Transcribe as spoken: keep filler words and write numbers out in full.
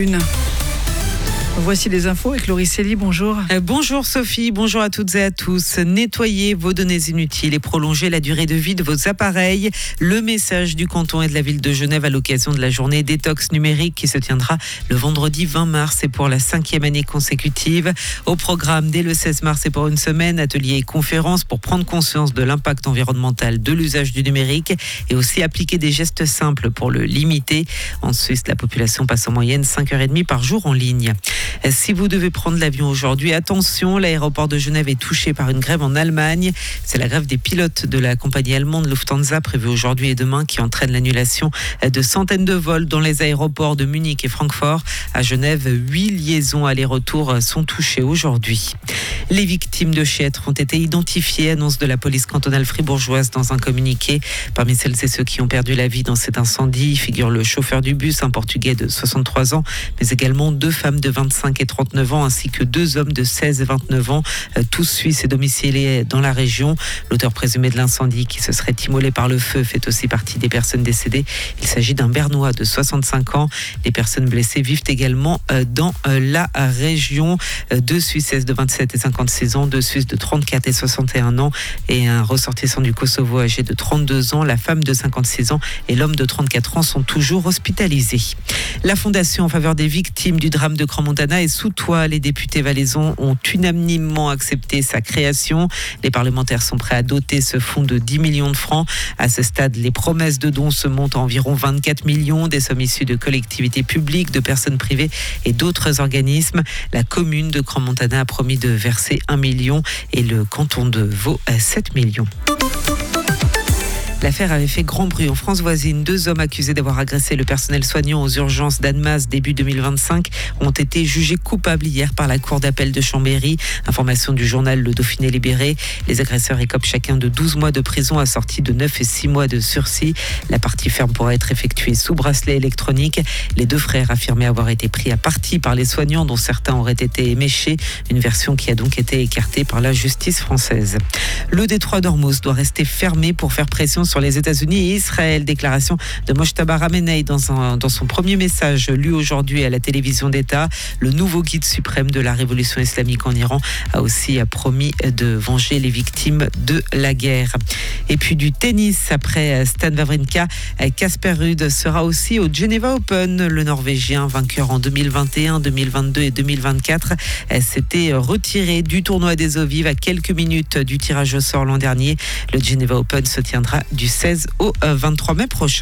Une. Voici les infos avec Laurie Célie, bonjour. Euh, bonjour Sophie, bonjour à toutes et à tous. Nettoyez vos données inutiles et prolongez la durée de vie de vos appareils. Le message du canton et de la ville de Genève à l'occasion de la journée détox numérique qui se tiendra le vendredi vingt mars et pour la cinquième année consécutive. Au programme dès le seize mars et pour une semaine, ateliers et conférences pour prendre conscience de l'impact environnemental de l'usage du numérique et aussi appliquer des gestes simples pour le limiter. En Suisse, la population passe en moyenne cinq heures trente par jour en ligne. Si vous devez prendre l'avion aujourd'hui, attention, l'aéroport de Genève est touché par une grève en Allemagne. C'est la grève des pilotes de la compagnie allemande Lufthansa prévue aujourd'hui et demain qui entraîne l'annulation de centaines de vols dans les aéroports de Munich et Francfort. À Genève, huit liaisons aller-retour sont touchées aujourd'hui. Les victimes de Chiètre ont été identifiées, annonce de la police cantonale fribourgeoise dans un communiqué. Parmi celles et ceux qui ont perdu la vie dans cet incendie figure le chauffeur du bus, un Portugais de soixante-trois ans, mais également deux femmes de vingt-cinq et trente-neuf ans, ainsi que deux hommes de seize et vingt-neuf ans, tous suisses et domiciliés dans la région. L'auteur présumé de l'incendie, qui se serait immolé par le feu, fait aussi partie des personnes décédées. Il s'agit d'un Bernois de soixante-cinq ans. Les personnes blessées vivent également dans la région. Deux Suisses de vingt-sept et cinquante-six ans, deux Suisses de trente-quatre et soixante et un ans et un ressortissant du Kosovo âgé de trente-deux ans. La femme de cinquante-six ans et l'homme de trente-quatre ans sont toujours hospitalisés. La Fondation en faveur des victimes du drame de Crans-Montana est sous toit. Les députés valaisans ont unanimement accepté sa création. Les parlementaires sont prêts à doter ce fonds de dix millions de francs. À ce stade, les promesses de dons se montent à environ vingt-quatre millions, des sommes issues de collectivités publiques, de personnes privées et d'autres organismes. La commune de Crans-Montana a promis de verser un million et le canton de Vaud à sept millions. L'affaire avait fait grand bruit en France voisine. Deux hommes accusés d'avoir agressé le personnel soignant aux urgences d'Annemasse début deux mille vingt-cinq ont été jugés coupables hier par la cour d'appel de Chambéry. Information du journal Le Dauphiné Libéré. Les agresseurs écopent chacun de douze mois de prison assortis de neuf et six mois de sursis. La partie ferme pourra être effectuée sous bracelet électronique. Les deux frères affirmaient avoir été pris à partie par les soignants dont certains auraient été éméchés. Une version qui a donc été écartée par la justice française. Le détroit d'Ormuz doit rester fermé pour faire pression sur les États-Unis et Israël. Déclaration de Mojtaba Ramenei dans, un, dans son premier message lu aujourd'hui à la télévision d'État. Le nouveau guide suprême de la révolution islamique en Iran a aussi promis de venger les victimes de la guerre. Et puis du tennis, après Stan Wawrinka, Casper Ruud sera aussi au Geneva Open. Le Norvégien, vainqueur en deux mille vingt et un, deux mille vingt-deux et deux mille vingt-quatre, s'était retiré du tournoi des eaux vives à quelques minutes du tirage au sort l'an dernier. Le Geneva Open se tiendra du seize au vingt-trois mai prochain.